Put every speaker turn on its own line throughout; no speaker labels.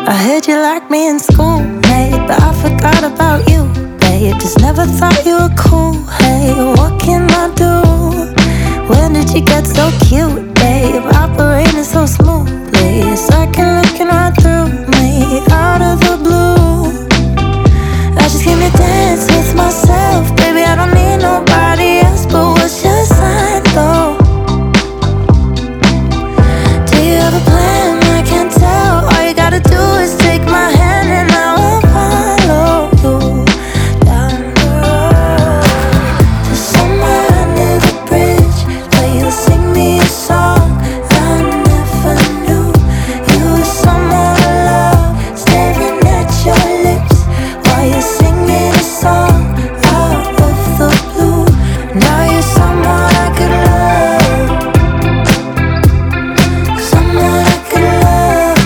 I heard you liked me in school, mate, but I forgot about you, babe. Just never thought you were cool, hey. What can I do? When did you get so cute, babe? Operating so smoothly, a second looking right through me, out of the blue. I just came to dance with myself, baby. I don't need nobody else, but what's your sign, though? Do you have a plan? I can't tell. All you gotta do is take my hand and I will follow you down the road to somewhere under the bridge where you sing me a song I never knew. You were someone I love, staring at your lips while you're singing a song out of the blue. Now you're someone I could love, someone I could love.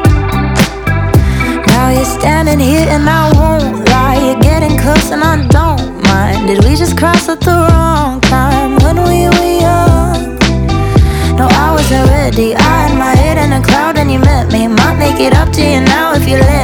Now you're standing here and I won't lie, you're getting close and I don't mind. Did we just cross at the wrong time when we were young? No, I wasn't ready, I had my head in a cloud and you met me. Might make it up to you now if you let